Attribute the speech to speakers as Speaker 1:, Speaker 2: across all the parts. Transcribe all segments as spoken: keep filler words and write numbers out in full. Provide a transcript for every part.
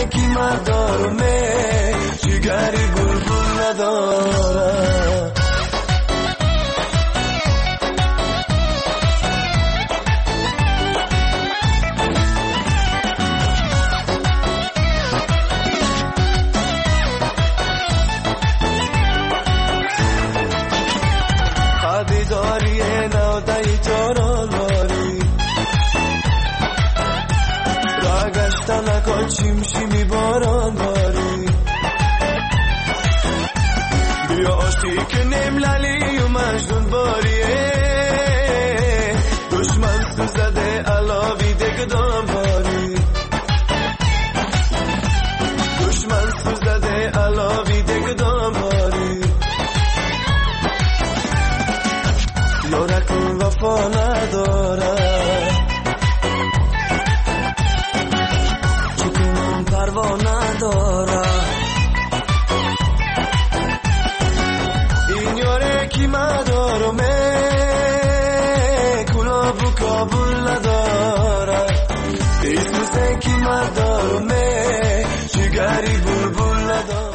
Speaker 1: کی مردارمه جگری بلبل نداره خبیداری نودهی جاران باری را گشتن نکن چیم شیمی باران باری بیا آشتی که نملالی و مجنون باریه دشمن سوزده علاوی دگدام باری دشمن سوزده علاوی دگدام باری یارکون وفا نداره چکنم پروا نداره این یاره کی مدارمه کلا بو کابل نداره ایسوسه کی مدارمه جگری بلبل نداره.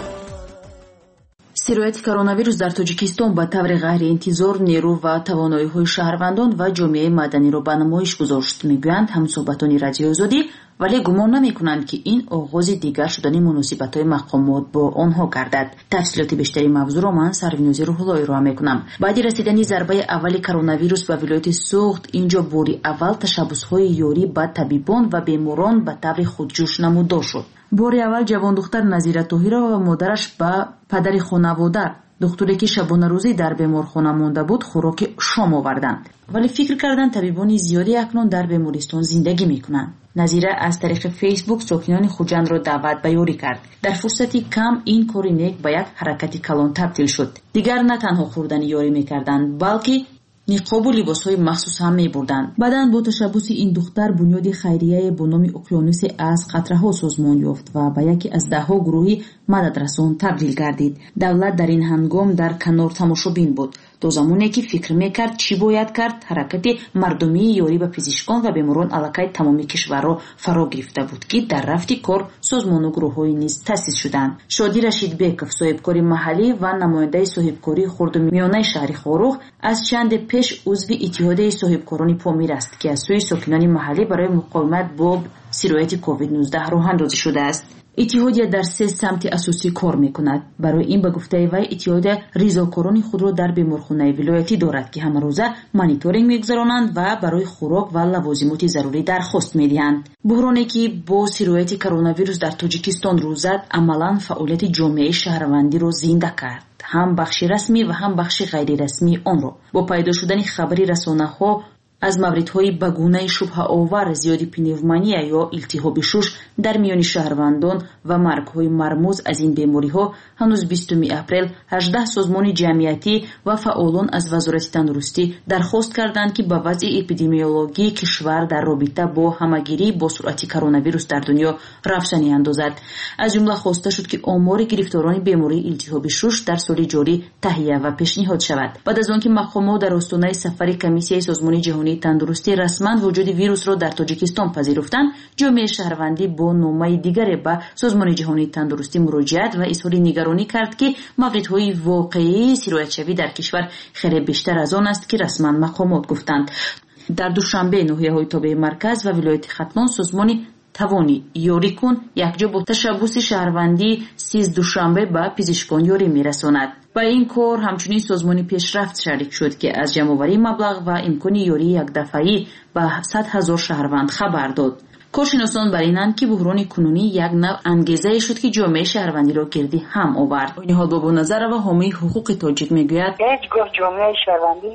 Speaker 2: сирояти коронавирус дар Тоҷикистон ба таври ғайриинтизор нерӯ ва тавоноиҳои шаҳрвандон ва ҷомеаи маданиро ба намоиш гузошт, мегӯянд ҳамсоҳбатони Радиои Озодӣ, вале гумон намекунанд ки ин оғози дигар шудани муносибатҳои мақомот бо онҳо гардад. тафсилоти бештари мавзӯъро ман Сарвинози Рӯҳуллоҳ ироа мекунам. баъди расидани зарбаи аввали коронавирус ба вилояти Суғд, инҷо бори аввал ташаббусҳои ёрӣ ба табибон ва беморон ба таври худҷӯш намудор шуд. бори аввал ҷавондухтар Назира Тоҳирова ва модараш ба падари хонавода, духтуре ки шабонарӯзӣ дар беморхона монда буд, хӯроки шом оварданд. вале фикр карданд табибони зиёде акнун дар бемористон зиндагӣ мекунанд. назира аз тариқи фейсбук сокинони хуҷандро даъват ба ёрӣ кард. дар фурсати кам ин кори нек ба як ҳаракати калон табдил шуд. дигар на танҳо хӯрдани ёрӣ мекарданд, балки ниқобу либосҳои махсус ҳам мебурданд. баъдан бо ташаббуси ин духтар бунёди хайрияе бо номи уқёнусе аз қатраҳо созмон ёфт ва ба яке аз даҳҳо гурӯҳи мададрасон табдил гардид. давлат дар ин ҳангом дар канор тамошобин буд. то замоне ки фикр мекард чӣ бояд кард, ҳаракати мардумии ёрӣ ба пизишкон ва беморон аллакай тамоми кишварро фаро гирифта буд ки дар рафти кор созмону гурӯҳҳои низ таъсис шуданд. шодӣ Рашидбеков, соҳибкори маҳаллӣ ва намояндаи соҳибкории хурду миёнаи шаҳри Хорух, аз чанде пеш узви иттиҳодияи соҳибкорони Помир аст ки аз сӯи сокинони маҳаллӣ барои муқовимат бо сирояти ковид нуздаҳ роҳ андозӣ шудааст. иттиҳодия дар се самти асосӣ кор мекунад. барои ин ба гуфтаи вай иттиҳодия ризокорони худро дар беморхонаи вилоятӣ дорад ки ҳамарӯза мониторинг мегузаронанд ва барои хӯрок ва лавозимоти зарурӣ дархост медиҳанд. буҳроне ки бо сирояти коронавирус дар Тоҷикистон рӯ зад, амалан фаъолияти ҷомеаи шаҳрвандиро зинда кард, ҳам бахши расмӣ ва ҳам бахши ғайрирасмии онро. бо пайдо шудани хабари расонаҳо аз мавридҳои ба гунаи шубҳаовар зиёди пневмония ё илтиҳоби шуш дар миёни шаҳрвандон ва маргҳои мармуз аз ин бемориҳо, ҳанӯз бистуми апрел ҳаждаҳ созмони ҷамъиятӣ ва фаъолон аз вазорати тандурустӣ дархост карданд ки ба вазъи эпидемиологии кишвар дар робита бо ҳамагирӣ бо суръати коронавирус дар дунё равшанӣ андозад. аз ҷумла хоста шуд ки омори гирифторони бемории илтиҳоби шуш дар соли ҷорӣ таҳия ва пешниҳод шавад. баъд аз он ки мақомот дар остонаи сафари комиссияи созмони ҷаҳонии тандурустӣ расман вуҷуди вирусро дар Тоҷикистон пазируфтанд, ҷомеаи шаҳрвандӣ бо номаи дигаре ба созмони ҷаҳонии тандурустӣ муроҷиат ва изҳори нигаронӣ кард ки мавридҳои воқеии сироятшавӣ дар кишвар хеле бештар аз он аст ки расман мақомот гуфтанд. дар душанбе ноҳияҳои тобеи марказ ва вилояти Хатлон созмони тавони ёрӣ кун якҷо бо ташаббуси шаҳрвандӣ сиз душанбе ба пизишкон ёрӣ мерасонад. ба ин кор ҳамчунин созмони пешрафт шарик шуд ки аз ҷамъоварии маблағ ва имкони ёрии якдафаӣ ба сад ҳазор шаҳрванд хабар дод. коршиносон бар инанд ки буҳрони кунунӣ як нав ангезае шуд ки ҷомеаи шаҳрвандиро гирди ҳам овард. ниҳод бобоназарова, ҳомии ҳуқуқи тоҷик, мегӯяд
Speaker 3: ҳеҷ гоҳ ҷомеаи шаҳрвандӣ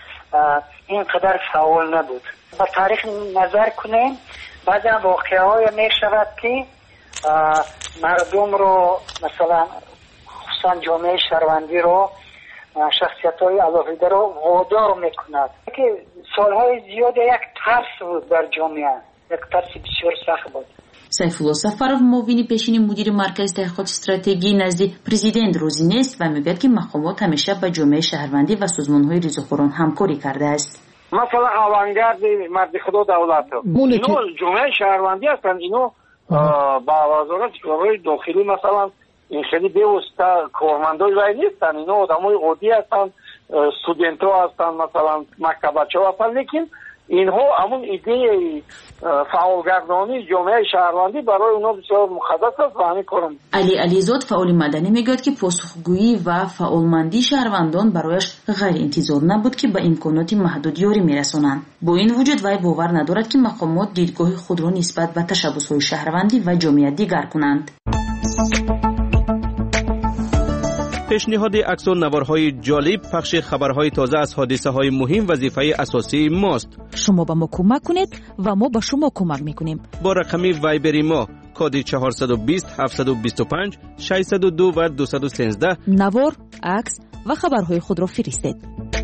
Speaker 3: ин қадар фаъол набуд. ба таърих назар кунем, баъзан воқеаҳое мешавад ки мардумро, масалан хусусан ҷомеаи шаҳрвандиро, шахсиятҳои алоҳидаро водор мекунад. ки солҳои зиёде як тарс буд дар ҷомеа, як тарси бисёр сахт буд.
Speaker 2: сайфулло Сафаров, муовини пешини мудири маркази таҳқиқоти стратегӣ назди президент розӣ нест ва мегӯяд ки мақомот ҳамеша ба ҷомеаи шаҳрвандӣ ва созмонҳои ризохӯрон ҳамкорӣ кардааст.
Speaker 4: مثلا авангарди марди худо давлат, ино ҷомеаи шаҳрвандӣ ҳастанд, ино با وزارت کارهای داخلی مثلا این خیلی بیوسته کارمندای وای نیستن، اینا آدمای عادی هستن، استودنت ها هستن، مثلا مکتب بچه ها هستن، لیکن اینها همون ایده فعالگردانی جامعه شهروندی برای اونا بسیار مقدس است و همین کارم.
Speaker 2: علی علیزاد فعال مدنی میگوید که پاسخگویی و فعالمندی شهروندان برایش غیر انتظار نبود که به امکانات محدود یاری میرسانند. با این وجود وی باور ندارد که مقامات دیدگاه خود را نسبت به تشبث‌های شهروندی و جامعه دیگر کنند.
Speaker 5: پیشنهاد عکس و نوارهای جالب، پخش خبرهای تازه از حادثه‌های مهم وظیفه اساسی ماست.
Speaker 6: شما به ما کمک کنید و ما به شما کمک میکنیم.
Speaker 5: با رقم وایبری ما کد چهارصد و بیست هفتصد و بیست و پنج ششصد و دو و دویست و سیزده
Speaker 6: نوار، عکس و خبرهای خود را فرستید.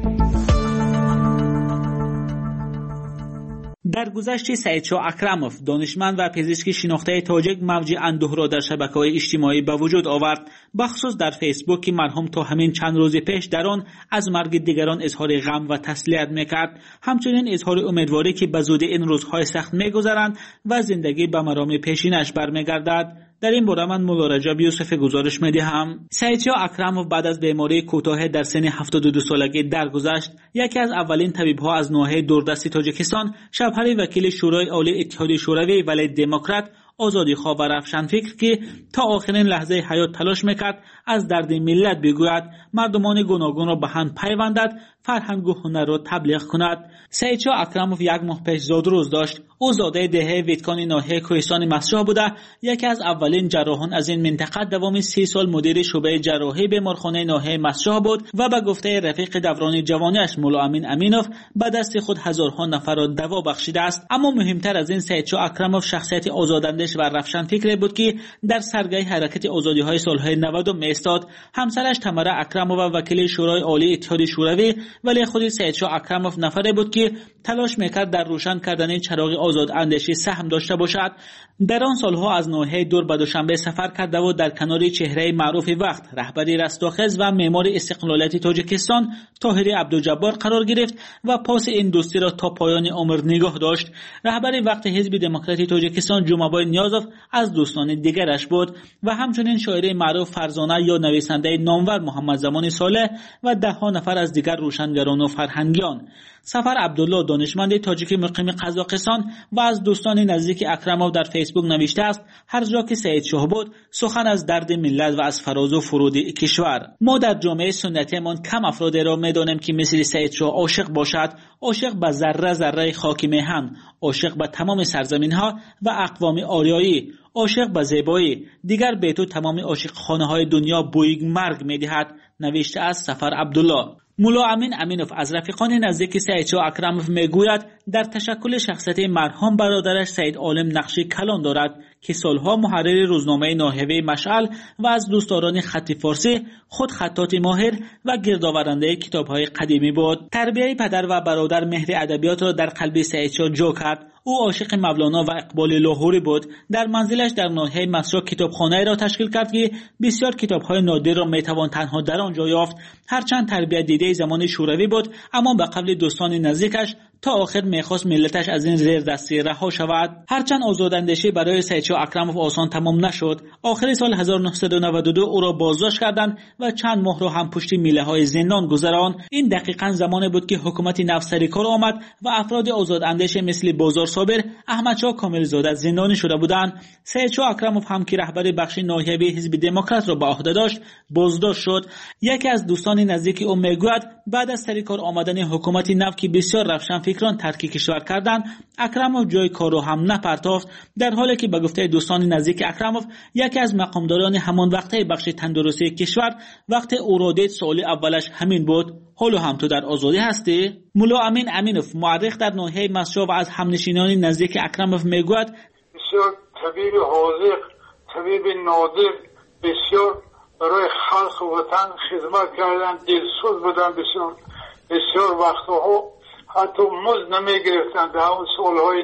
Speaker 7: در گذشته سعیدشاه اکرموف دانشمند و پزشک شناخته تاجیک موج اندوه را در شبکه‌های اجتماعی به وجود آورد، بخصوص در فیسبوک که مرحوم تا همین چند روز پیش در آن از مرگ دیگران اظهار غم و تسلیت میکرد، همچنین اظهار امیدواری که به زودی این روزهای سخت میگذرند و زندگی به مرام پیشینش برمیگردد. در این باره من مولا رجب یوسف گزارش میدهم. سعیدشاه اکرموف بعد از بیماری کوتاه در سن هفتاد و دو سالگی درگذشت، یکی از اولین طبیب‌ها از ناحیه دوردست تاجیکستان، شب‌های وکیل شورای عالی اتحاد شوروی ولی دموکرات، آزادیخواه و روشنفکر که تا آخرین لحظه حیات تلاش میکرد از درد ملت بگوید، مردمان گوناگون را به هم پیوندد، فرهنگ و هنر را تبلیغ کند. سعیدشاه اکرموف یک ماه پیش زادروز داشت. او زاده دهه ویتکان ناحیه کوهستان مسجح بوده، یکی از اولین جراحان از این منطقه دوام سی سال مدیر شعبه جراحی بیمارخانه ناحیه مسجح بود و به گفته رفیق دوران جوانیش مولا امین امینوف به دست خود هزارها نفر را دوا بخشیده است. اما مهمتر از این، سعیدشاه اکرموف شخصیت آزاداندیش و روشنفکری بود که در سرگاه حرکت آزادی‌های سالهای نود می‌ایستاد. همسرش تمره اکرموف وکیل شورای عالی اتحاد شوروی، ولی خود سعیدشاه اکرموف نفری بود که تلاش میکرد در روشن کردن چراغ آزاد اندیشی سهم داشته باشد. در آن سالها از ناحیه دور به دوشنبه سفر کرده و در کنار چهره معروف وقت رهبری رستاخیز و معمار استقلالیت تاجیکستان طاهر عبدالجبار قرار گرفت و پاس این دوستی را تا پایان عمر نگاه داشت. رهبری وقت حزب دموکراتی تاجیکستان جومابای نیازوف از دوستان دیگرش بود و همچنین شاعر معروف فرزانه یا نویسنده نامور محمد زمان صالح و ده ها نفر از دیگر روشنگران و فرهنگیان. سفر عبدالله دانشمند تاجیک مقیم قزاقستان و از دوستان نزدیک اکرموف در فیسبوک نوشته است: هر جا که سعیدشاه بود سخن از درد ملت و از فراز و فرود کشور. ما در جامعه سنتیمان کم افرادی را می‌دانیم که مثل سعیدشاه عاشق باشد، عاشق به ذره ذره خاک میهن، عاشق به تمام سرزمین‌ها و اقوام آریایی، عاشق به زیبایی. دیگر به تو تمام عاشقخانه‌های دنیا بوی مرگ می‌دهد، نوشته است سفر عبدالله. مولا امین امینوف از رفیقان نزدیک سعیدشاه اکرموف میگوید در تشکل شخصیت مرحوم برادرش سعید عالم نقشی کلان دارد که سالها محرر روزنامه ناحیه مشعل و از دوستداران خط فارسی، خود خطاط ماهر و گردآورنده کتاب‌های قدیمی بود. تربیت پدر و برادر مهر ادبیات را در قلب سعیدشاه جا کرد. او عاشق مولانا و اقبال لاهوری بود. در منزلش در ناحیه مسجد کتابخانه را تشکیل کرد که بسیار کتاب‌های نادر را میتوان تنها در آنجا یافت. هرچند تربیت دیده زمان شوروی بود، اما به قبل دوستان نزدیکش تا آخر میخواست ملتش از این زیر دستی رها شود. هرچند آزاداندیشی برای سعیدشاه اکرموف آسان تمام نشد. آخر سال هزار و نهصد و نود و دو او را بازداشت کردند و چند ماه را هم پشت میله‌های زندان گذراند. این دقیقاً زمانی بود که حکومت نفت سر کار آمد و افراد آزاداندیش مثل بازار صابر، احمدشاه کاملزاده زندانی شده بودند. سعیدشاه اکرموف هم که رهبر بخش ناحیوی حزب دموکرات را به عهده داشت، بازداشت شد. یکی از دوستان نزدیک او میگوید بعد از سر کار آمدن حکومت نفت که بسیار روشن فکران ترک کشور کردند، اکرموف جای کار را هم نپرداخت، در حالی که به گفته دوستان نزدیک اکرموف یکی از مقامداران همان وقته بخش تندرستی کشور وقت او را دید سوال اولش همین بود: حالا هم تو در آزادی هستی؟ مولا امین امینوف مورخ در ناحیه مسجد و از همنشینان نزدیک اکرموف میگوید
Speaker 8: بسیار طبیب حاذق، طبیب نادر، بسیار برای خلق و وطن خدمت کردن، دلسوز بودن. بسیار بسیار وقتها حتی مزد نمی گرفتن. در همون سالهای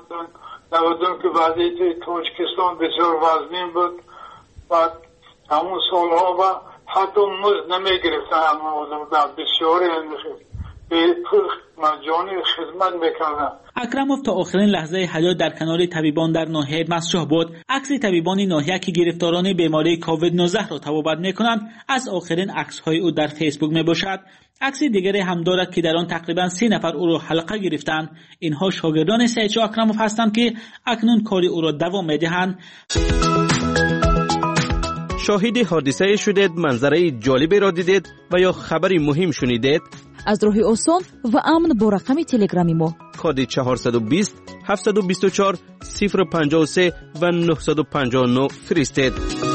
Speaker 8: نودم که وضعیت تاجیکستان بسیار وزنین بود و همون سالها و حتی مزد نمی گرفتن. بسیار به پول مجانی خدمت میکردن.
Speaker 7: اکرموف تا آخرین لحظه حیات در کنار طبیبان در ناحیه مسجح بود. عکس طبیبان ناحیه که گرفتاران بیماری کووید نوزده را طبابت میکنند از آخرین عکس‌های او در فیسبوک میباشد. عکس دیگری هم دارد که در آن تقریبا سی نفر او را حلقه گرفتند. اینها شاگردان سعید اکرموف هستند که اکنون کار او را دوام میدهند.
Speaker 5: شاهد حادثه شدید، منظره جالبی را دیدید و یا خبری مهم شنیدید؟
Speaker 6: از راه آسان و امن با رقم تلگرامی ما
Speaker 5: کد چهارصد و بیست هفتصد و بیست و چهار صفر پنجاه و سه و نهصد و پنجاه و نه فرستید.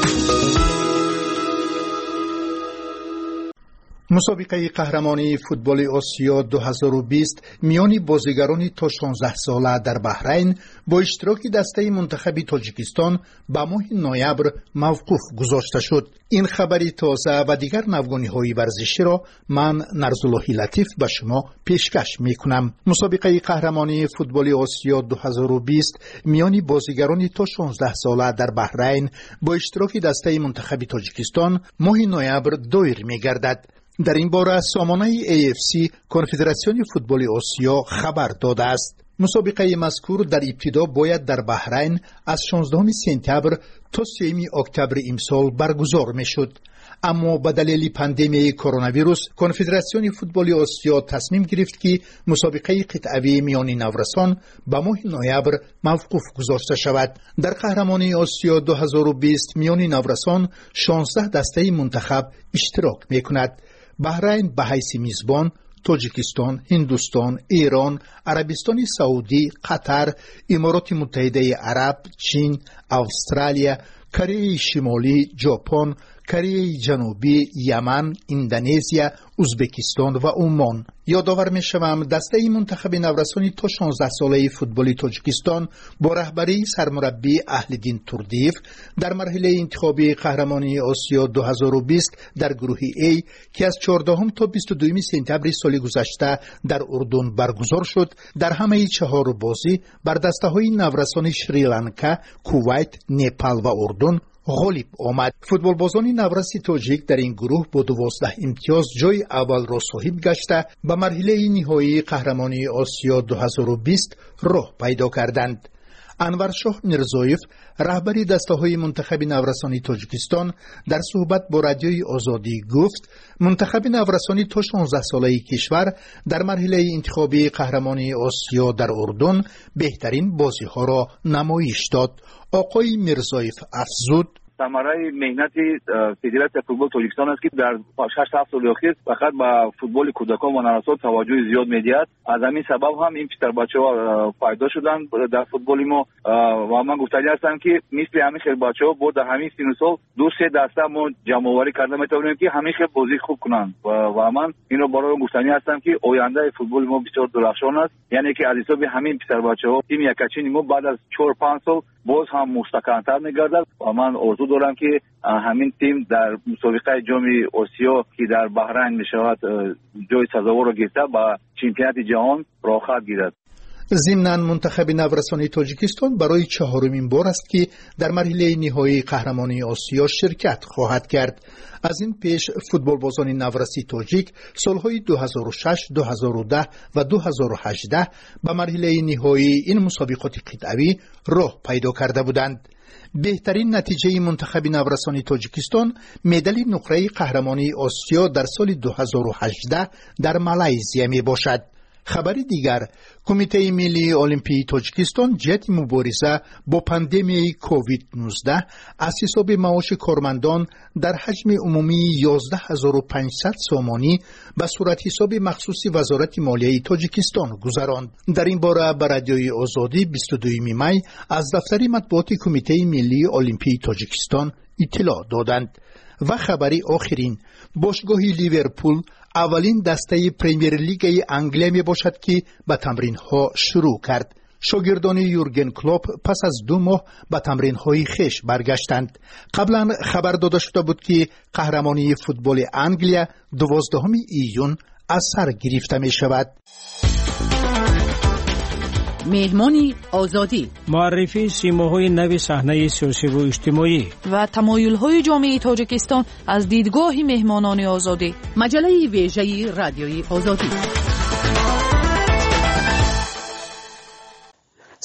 Speaker 9: مسابقه قهرمانی فوتبال آسیا دو هزار و بیست میان بازیگران تا شانزده ساله در بحرین با اشتراک دسته منتخب تاجیکستان به ماه نوامبر موقوف گذاشته شد. این خبری تازه و دیگر نوگانی‌های ورزشی را من نرزالله لطیف به شما پیشکش میکنم. مسابقه قهرمانی فوتبال آسیا دو هزار و بیست میان بازیگران تا شانزده ساله در بحرین با اشتراک دسته منتخب تاجیکستان ماه نوامبر دایر میگردد. در این باره سامانه ای اف سی کنفدراسیون فوتبال آسیا خبر داده است. مسابقه مذکور در ابتدا باید در بحرین از شانزدهم سپتامبر تا سوم اکتبر امسال برگزار میشد، اما به دلیل پاندمی کرونا ویروس کنفدراسیون فوتبال آسیا تصمیم گرفت که مسابقه قطعه‌ای میان نورسان به ماه نوامبر موقوف گذاشته شود. در قهرمانی آسیا دو هزار و بیست میان نورسان شانزده دسته منتخب اشتراک میکند. بحرین به حیث میزبان، تاجیکستان، هندوستان، ایران، عربستان سعودی، قطر، امارات متحده عرب، چین، استرالیا، کره شمالی، ژاپن، کره جنوبی، یمن، اندونزیا، ازبکستان و عمان. یادآور می‌شوم دسته منتخب نورسانی تا شانزده ساله فوتبال تاجیکستان با رهبری سرمربی اهل‌دین توردیف در مرحله انتخابی قهرمانی آسیا دو هزار و بیست در گروه A که از چهاردهم تا بیست و دوم سپتامبر سال گذشته در اردن برگزار شد، در همه چهار بازی بر دسته‌های نورسان شریلانکا، کویت، نپال و اردن غالب آمد. فوتبالبازان نورس تاجیک در این گروه با دوازده امتیاز جای اول را صاحب گشته به مرحله نهایی قهرمانی آسیا دو هزار و بیست راه پیدا کردند. انورشاه میرزایف رهبری دسته‌های منتخب نورسانی تاجیکستان در صحبت با رادیوی آزادی گفت منتخب نورسانی تا شانزده ساله کشور در مرحله انتخابی قهرمانی آسیا در اردن بهترین بازی‌ها را نمایش داد. آقای میرزایف افزود
Speaker 10: ثمره مهنت فدراسیون فوتبال تاجیکستان است که در شش هفت سال اخیر فقط به فوتبال کودکان و نوسان توجه زیاد می‌دهد. از همین سبب هم این پسر بچه‌ها پیدا شدن در فوتبال ما و من گفتنی هستم که مثل همین خیلی بچه‌ها بود در همین سن و سال دو سه دسته ما جمع‌آوری کرده می‌توانیم که همین خیلی بازی خوب کنند و, و من اینو برای گفتنی هستم که آینده فوتبال ما بسیار درخشان است، یعنی که از حساب همین پسر بچه‌ها تیم یکچین ما بعد از چهار پنج سال باز هم مستقل‌تر می‌گردد و من آرزو دارم که همین تیم در مسابقه جام آسیا که در بحرین می‌شود جای سزاوار را گرفته با چمپیونات جهان راه خط گیرد.
Speaker 9: ضمناً منتخب نورسان تاجیکستان برای چهارمین بار است که در مرحله نهایی قهرمانی آسیا شرکت خواهد کرد. از این پیش فوتبالبازان نورسی تاجیک سالهای دو هزار و شش، دو هزار و ده و دو هزار و هجده به مرحله نهایی این مسابقات قطعه‌ای راه پیدا کرده بودند. بهترین نتیجه منتخب نورسان تاجیکستان مدال نقره قهرمانی آسیا در سال دو هزار و هجده در مالزیا می باشد. خبری دیگر، کمیته ملی المپی تاجیکستان جهت مبارزه با پاندمی کووید نوزده از حساب معاش کارمندان در حجم عمومی یازده هزار و پانصد سومانی به صورت حساب مخصوص وزارت مالیه تاجیکستان گذراند. در این باره به رادیوی آزادی بیست و دوم می از دفتر مطبوعات کمیته ملی المپی تاجیکستان اطلاع دادند. و خبری آخرین، باشگاه لیورپول اولین دسته پریمیر لیگ انگلیس می باشد که به تمرین ها شروع کرد. شاگردان یورگن کلوپ پس از دو ماه به تمرین های خیش برگشتند. قبلا خبر داده شده بود که قهرمانی فوتبال انگلیا دوازدهم ایون از سر گرفته می شود.
Speaker 11: مهمانی آزادی،
Speaker 12: معرفی سیماهای نو صحنه سیاسی و اجتماعی
Speaker 6: و تمایل‌های جامعه تاجیکستان از دیدگاه مهمانان آزادی.
Speaker 11: مجله ویژه رادیوی آزادی.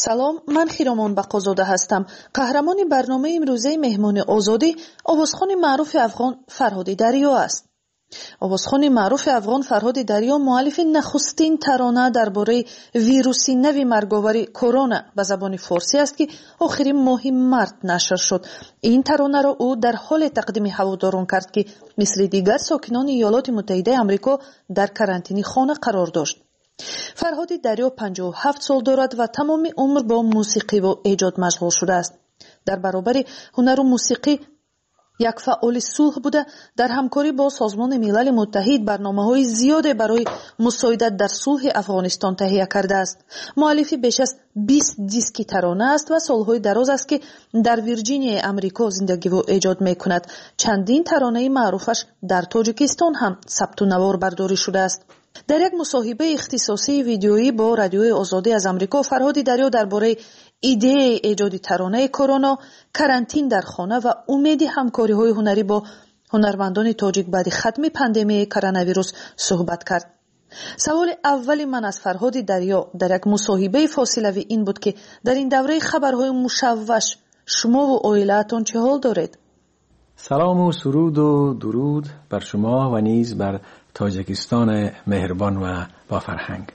Speaker 13: سلام، من خیرامان بقازاده هستم. قهرمان برنامه امروزه مهمان آزادی آوازخوان معروف افغان فرهاد دریا است. آوازخوان معروف افغان فرهاد دریا مؤلف نخستین ترانه درباره ویروس نو مرگاور کرونا به زبان فارسی است که آخرین ماه مارس نشر شد. این ترانه را او در حال تقدیم هواداران کرد که مثل دیگر ساکنان ایالات متحده آمریکا در کرانتینی خانه قرار داشت. فرهاد دریا پنجاه و هفت سال دارد و تمام عمر با موسیقی و ایجاد مشغول شده است. در برابر هنر و موسیقی یک فعال صلح بوده، در همکاری با سازمان ملل متحد برنامه‌های زیاد برای مساعدت در صلح افغانستان تهیه کرده است. مؤلف بیش از بیست دیسک ترانه است و سالهای دراز است که در ویرجینیا آمریکا زندگی و ایجاد می‌کند. چندین ترانه معروفش در تاجیکستان هم ثبت و نوار برداری شده است. در یک مصاحبه اختصاصی ویدیویی با رادیوی آزادی از آمریکا، فرهاد دریا درباره ایده ایجاد ترانه کرونا، کرانتین در خانه و امید همکاری‌های هنری با هنرمندان تاجیک بعد ختم پاندمی کرونا ویروس صحبت کرد. سوال اول من از فرهاد دریا در یک مصاحبه فاصله‌ای این بود که در این دوره خبرهای مشوش شما و عائله‌تان چه حال دارید؟
Speaker 14: سلام و سرود و درود بر شما و نیز بر تاجیکستان مهربان و با فرهنگ.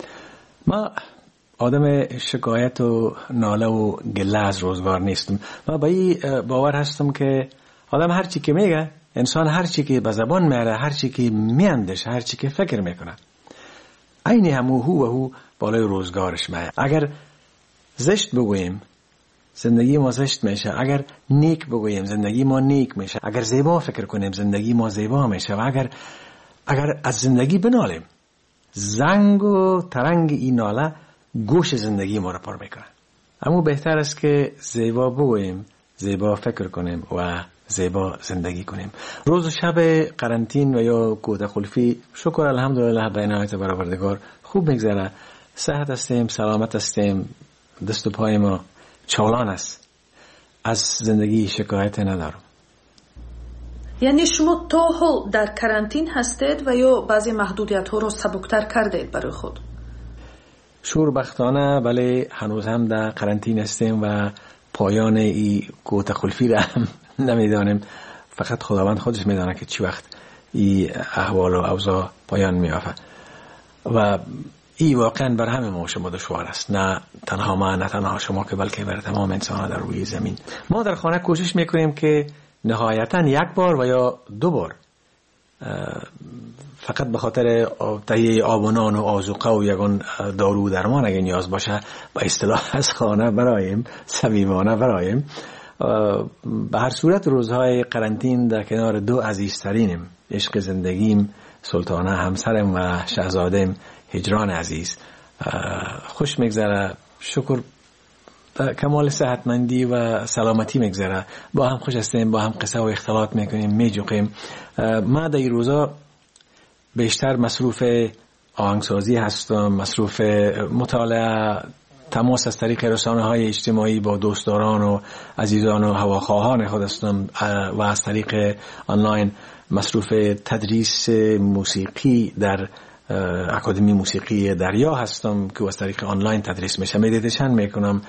Speaker 14: ما آدم شکایت و ناله و گله از روزگار نیستم. ما با این باور هستم که آدم هر چی که میگه، انسان هر چی که به زبان میاره، هر چی که میاندیشه، هر چی که فکر میکنه، عین همو هو و هو بالای روزگارش میاد. اگر زشت بگوییم زندگی ما زشت میشه، اگر نیک بگوییم زندگی ما نیک میشه، اگر زیبا فکر کنیم زندگی ما زیبا میشه، و اگر اگر از زندگی بنالیم، زنگ و ترنگ این ناله گوش زندگی ما را پر میکنه. اما بهتر است که زیبا بگوییم، زیبا فکر کنیم و زیبا زندگی کنیم. روز و شب قرنطین و یا کوته خلفی شکر الحمدلله به عنایت پروردگار خوب میگذره. صحت هستیم، سلامت هستیم، دست و پای ما چالان است، از زندگی شکایت ندارم.
Speaker 13: یعنی شما تا حال در کرانتین هستید و یا بعضی محدودیت ها را سبکتر کردید برای خود؟
Speaker 14: شوربختانه بله، هنوز هم در قرنطین هستیم و پایان این کوته خلفی را هم نمیدانیم. فقط خداوند خودش میدانه که چی وقت این احوال و اوضاع پایان میافته و این واقعا بر همه ما شما دشوار است، نه تنها ما، نه تنها شما که بلکه بر تمام انسان در روی زمین. ما در خانه کوشش میکنیم که نهایتا یک بار و یا دو بار فقط به خاطر تهیه آب و نان و آذوقه و یگان دارو درمان اگه نیاز باشه با اصطلاح از خانه برایم، صمیمانه برایم. به هر صورت روزهای قرنطین در کنار دو عزیزترینم، عشق زندگیم سلطانه همسرم و شهزادم هجران عزیز، خوش میگذره. شکر کمال صحتمندی و سلامتی میگذره. با هم خوش هستیم، با هم قصه و اختلاط میکنیم، میجوقیم. ما در این روزا بیشتر مصروف آهنگسازی هستم، مصروف مطالعه، تماس از طریق رسانه های اجتماعی با دوستداران و عزیزان و هواخواهان خود هستم و از طریق آنلاین مصروف تدریس موسیقی در اکادمی موسیقی دریا هستم که از طریق آنلاین تدریس میشه. مدیتیشن میکنم،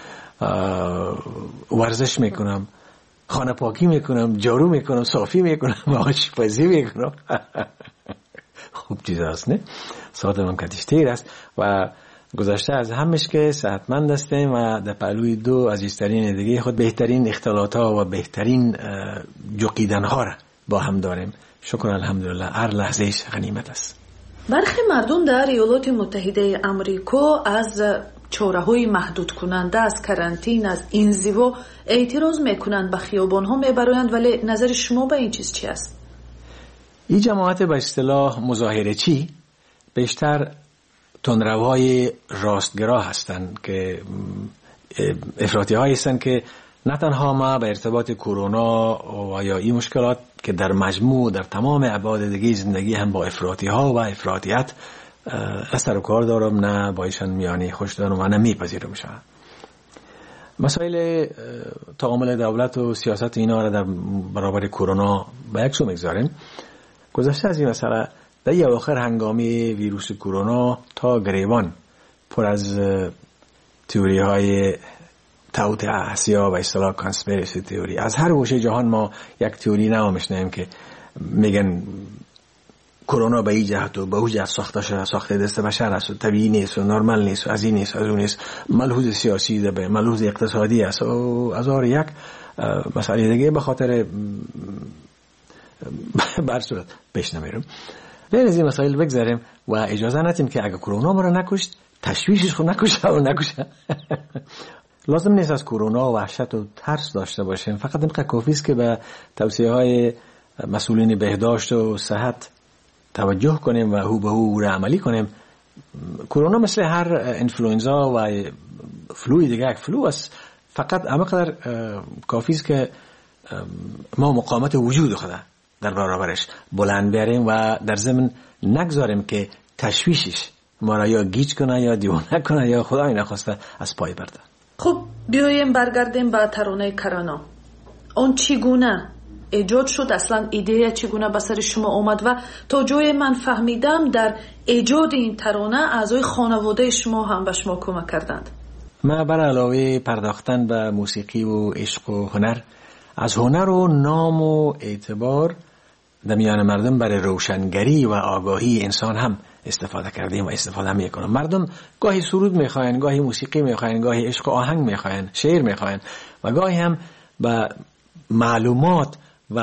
Speaker 14: ورزش میکنم، خانه پاکی میکنم، جارو میکنم، صافی میکنم، آشپزی میکنم. خوب چیز هست نه؟ ساعتم کتیشتیر است و گذشته از همش که صحتمند هستیم و در پهلوی دو عزیزترین دیگه خود بهترین اختلاط ها و بهترین جوقیدن ها را با هم داریم. شکر الحمدلله، هر لحظهش غنیمت است.
Speaker 13: برخی مردم در ایالات متحده آمریکا از چاره‌های محدود کننده از کرانتین، از انزوا اعتراض میکنند، به خیابان‌ها میبرند، ولی نظر شما به این چیز چی است؟
Speaker 14: این جماعت به اصطلاح مظاهره چی بیشتر تندروهای راستگرا هستند که افراطی هایی هستند که نه تنها ما به ارتباط کرونا و یا این مشکلات که در مجموع در تمام ابعاد دیگه زندگی هم با افراطی ها و افراطیت سر و کار دارم، نه با ایشان میانی خوش دارم و نه میپذیرم شما. مسائل تعامل دولت و سیاست اینا را در برابر کرونا به یک سو میگذاریم. گذشته از این مسئله در یه آخر هنگامی ویروس کرونا تا گریبان پر از تئوری های توطئه آسیا و اصطلاح کانسپیرسی تئوری. از هر گوشه جهان ما یک تئوری نو میشنیم که میگن کرونا به این جهت و به اون جهت ساخته شده، ساخته دست بشر است و طبیعی نیست و نرمال نیست و از این نیست از اون نیست، ملحوظ سیاسی ده به ملحوظ اقتصادی است و از آن یک مسئله دیگه به خاطر بر صورت پیش نمیرم. بین از این مسائل بگذاریم و اجازه ندیم که اگه کرونا ما را نکشت تشویشش خود نکشه و نکشه. لازم نیست از کرونا و وحشت و ترس داشته باشیم، فقط اینقدر کافی است که به توصیه های مسئولین بهداشت و صحت توجه کنیم و هو به هو را عملی کنیم. کرونا مثل هر انفلوئنزا و فلوی دیگه یک فلو است، فقط همقدر کافی است که ما مقاومت وجود خود در برابرش بلند بیاریم و در ضمن نگذاریم که تشویشش ما را یا گیج کنه یا دیوانه کنه یا خدای نخواسته از پای برده.
Speaker 13: خب بیاییم برگردیم به ترانه کرونا. اون چگونه ایجاد شد؟ اصلا ایده چگونه به سر شما اومد و تا جای من فهمیدم در ایجاد این ترانه اعضای خانواده شما هم به شما کمک کردند.
Speaker 14: ما بر علاوه پرداختن به موسیقی و عشق و هنر، از هنر و نام و اعتبار در میان مردم برای روشنگری و آگاهی انسان هم استفاده کردیم و استفاده میکنم. مردم گاهی سرود میخواین، گاهی موسیقی میخواین، گاهی عشق و آهنگ میخواین، شعر میخواین و گاهی هم به معلومات و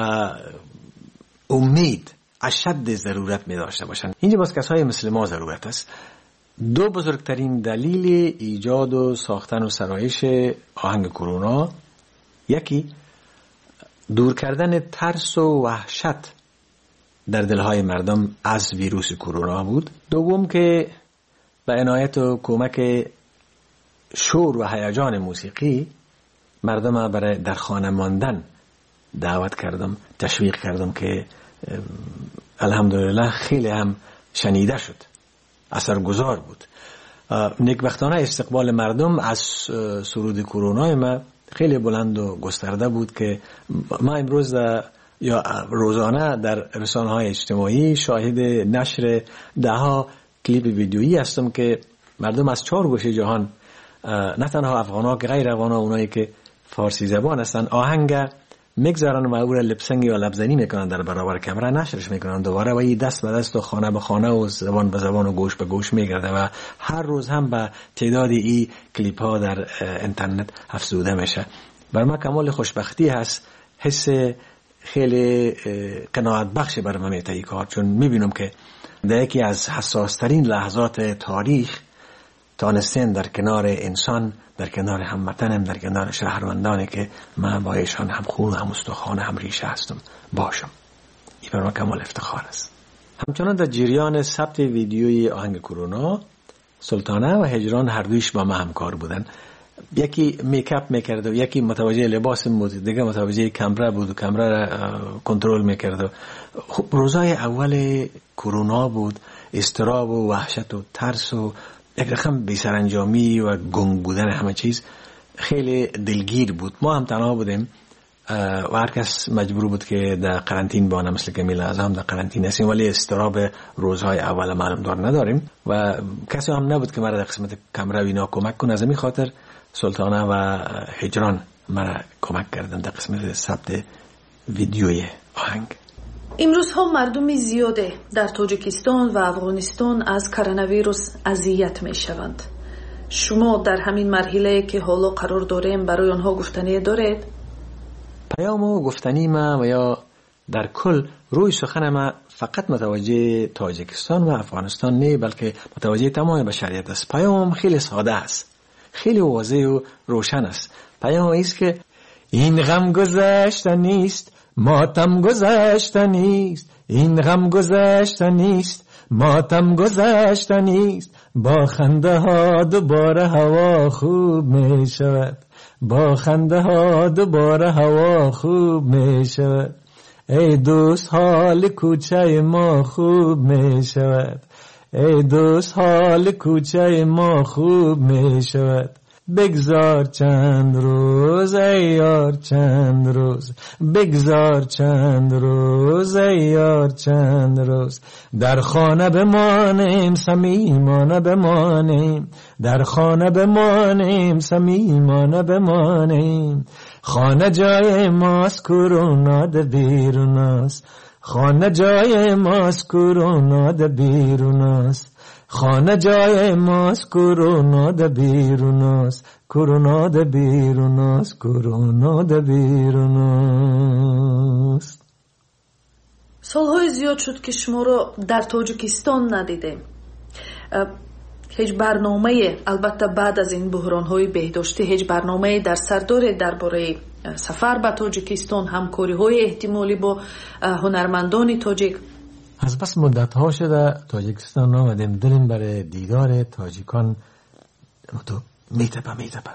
Speaker 14: امید اشد ضرورت می داشته باشند. اینجا باز کسای مثل ما ضرورت است. دو بزرگترین دلیل ایجاد و ساختن و سرایش آهنگ کرونا، یکی دور کردن ترس و وحشت در دلهای مردم از ویروس کرونا بود. دوم که به عنایت و کمک شور و هیجان موسیقی مردم برای در خانه ماندن دعوت کردم، تشویق کردم که الحمدلله خیلی هم شنیده شد، اثرگذار بود. نیکبختانه استقبال مردم از سرود کرونا ما خیلی بلند و گسترده بود که ما امروز یا روزانه در رسانه‌های اجتماعی شاهد نشر ده ها کلیپ ویدیویی هستم که مردم از چهار گوشه جهان، نه تنها افغان‌ها که غیر افغان‌ها، اونایی که فارسی زبان هستن، آهنگ میگذارن و او را لپسنگی و لبزنی میکنن در برابر کامera، نشرش میکنن دوباره و این دست به دست و خانه به خانه و زبان به زبان و گوش به گوش میگرده و هر روز هم به تعداد این کلیپ ها در اینترنت افزوده میشه. بر ما کمال خوشبختی هست، حس خیلی قناعت بخش بر من میته این کار، چون میبینم که در یکی از حساس ترین لحظات تاریخ تانستین در کنار انسان، در کنار هموطنم، در کنار شهروندانی که من با ایشان هم خون هم استخوان هم ریشه هستم باشم. این بر من کمال افتخار است. همچنان در جریان ثبت ویدیوی آهنگ کرونا، سلطانه و هجران هر دویش با ما همکار بودن. یکی میکاپ میکرد و یکی متوجه لباس بود، دیگه متوجه کامرا بود و کامرا را کنترل میکرد. خب روزای اول کرونا بود، اضطراب و وحشت و ترس و یک رقم بی‌سرانجامی و گنگ بودن همه چیز خیلی دلگیر بود. ما هم تنها بودیم و هر کس مجبور بود که در قرنطین بانه، مثل که میل اعظم در قرنطین هستیم، ولی اضطراب روزهای اول معلوم دار نداریم و کسی هم نبود که مرا در قسمت کامرا اینا کمک کنه. از این خاطر سلطانه و هجران مرا کمک کردن در قسمت ثبت ویدیوی آهنگ.
Speaker 13: امروز هم مردم زیاده در تاجیکستان و افغانستان از کرونا ویروس اذیت می شوند. شما در همین مرحله که حالا قرار داریم برای آنها گفتنی دارید؟
Speaker 14: پیام و گفتنی ما و یا در کل روی سخن ما فقط متوجه تاجیکستان و افغانستان نه، بلکه متوجه تمام بشریت است. پیام خیلی ساده است، خیلی واضح و روشن است. پیام است که این غم گذشته نیست، ماتم گذشته نیست، این غم گذشته نیست، ماتم گذشته نیست، با خنده ها دوباره هوا خوب می شود، با خنده ها دوباره هوا خوب می شود، ای دوست حال کوچه ما خوب می شود، ای دوست حال کوچه ما خوب می شود، بگذار چند روز ای یار چند روز، بگذار چند روز ای یار چند روز. در خانه بمانیم صمیمانه بمانیم، در خانه بمانیم صمیمانه بمانیم. خانه جای ماست کرونا ده بیرون است، خانه جای ماست کرونا ده بیرون است. خانه جای ماست کرونا ده بیرون است، کرونا ده بیرون است، کرونا ده بیرون است.
Speaker 13: سالهای زیاد شد که شما رو در تاجیکستان ندیدیم. هیچ برنامه، البته بعد از این بحران‌های بهداشتی، هیچ برنامه در سر دارید درباره سفر به تاجیکستان، همکاری‌های احتمالی با هنرمندان تاجیک؟
Speaker 14: از بس مدت ها شده تاجیکستان آمدیم، دلیم برای دیدار تاجیکان تو میتپه میتپه.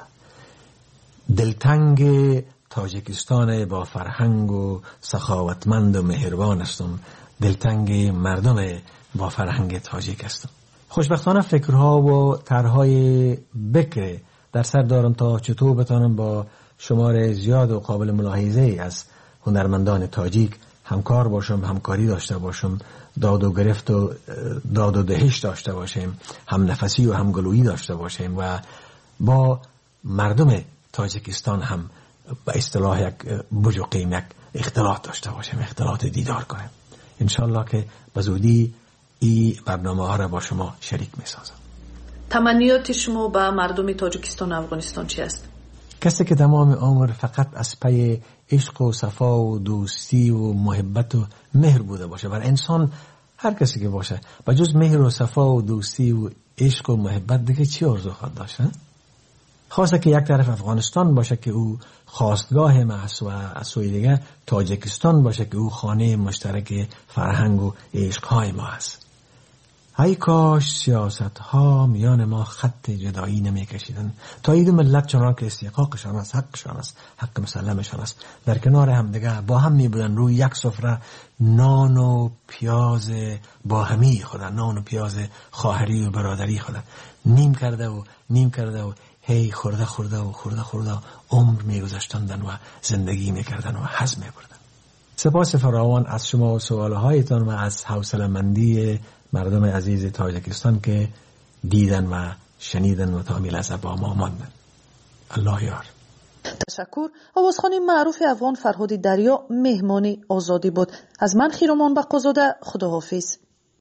Speaker 14: دلتنگ تاجیکستان با فرهنگ و سخاوتمند و مهربان هستم، دلتنگ مردم با فرهنگ تاجیک هستم. خوشبختانه فکرها و طرحهای بکر در سر دارم تا چطور بتانم با شمار زیاد و قابل ملاحظه از هنرمندان تاجیک همکار باشم، همکاری داشته باشم، داد و گرفت و داد و دهش داشته باشیم، هم نفسی و هم گلویی داشته باشیم و با مردم تاجیکستان هم به اصطلاح یک بجوقیم یک اختلاط داشته باشیم، اختلاط دیدار کنیم. انشالله که بزودی این برنامه ها را با شما شریک می سازم.
Speaker 13: تمنیات شما به مردم تاجیکستان و افغانستان چی است؟
Speaker 14: کسی که تمام عمر فقط از پی عشق و صفا و دوستی و محبت و مهر بوده باشه، بر انسان هر کسی که باشه با جز مهر و صفا و دوستی و عشق و محبت دیگه چی آرزو خواهد داشت؟ خاصه که یک طرف افغانستان باشه که او خواستگاه محض و از سوی دیگه تاجیکستان باشه که او خانه مشترک فرهنگ و عشقهای ما است. ای کاش سیاست ها میان ما خط جدایی نمی کشیدن تا این دو ملت چنان که استحقاقشان است، حقشان است، حق مسلمشان است، در کنار هم دیگه با هم می بودن روی یک سفره نان و پیاز با همی خودن، نان و پیاز خواهری و برادری خودن نیم کرده و نیم کرده و هی خورده خورده و خورده خورده عمر می گذاشتندن و زندگی می کردن و هضم می بردن. سپاس فراوان از شما و سوالهایتان و از حوصله‌مندی مردم عزیز تاجیکستان که دیدن و شنیدن و تا لحظه با ما ماندن. الله یار.
Speaker 13: تشکر. آوازخوانی معروف افغان فرهاد دریا مهمانی آزادی بود. از من خیرمان بقازاده، خداحافظ.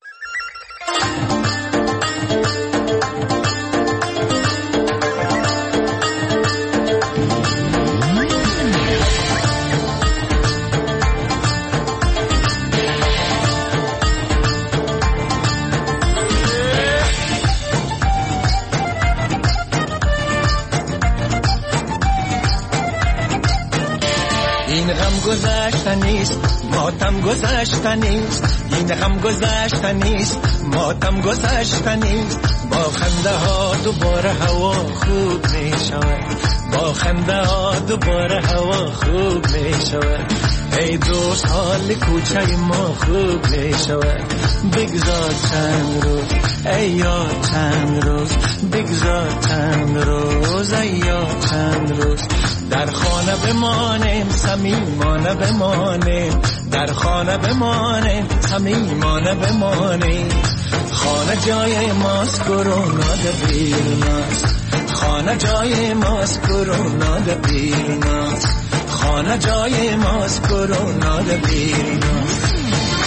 Speaker 15: این غم گذشته نیست، ماتم گذشته نیست، این غم گذشته نیست، ماتم گذشته نیست. با خنده ها دوباره هوا خوب می شود، با خنده ها دوباره هوا خوب می شود. ای دوست حال کوچه ما خوب می شود. بگذار چند روز ای یار چند روز، بگذار چند روز ای یار چند روز. در خانه بمانیم صمیمانه بمانیم، در خانه بمانیم صمیمانه بمانیم. خانه جای ماست کرونا ده بیرون است، خانه جای ماست کرونا ده بیرون است، خانه جای ماست کرونا ده بیرون است.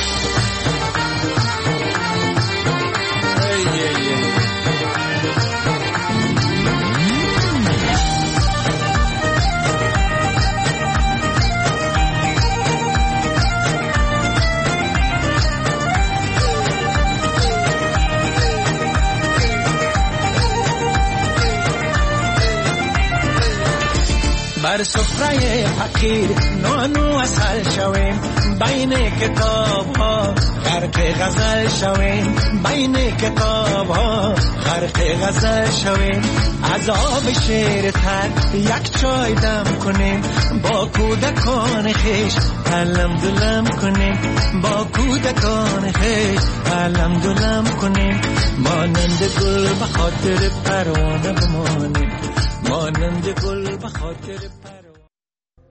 Speaker 15: بر سفره فقیر نانو اصل شویم، بین کتاب ها غرق غزل شویم، بین کتاب ها غرق غزل شویم. از آب شیر تر یک چای دم کنیم، با کودکان خیش علم دلم کنیم، با کودکان خیش علم دلم کنیم. مانند گل به خاطر پروانه بمانیم، مانند گل به خاطر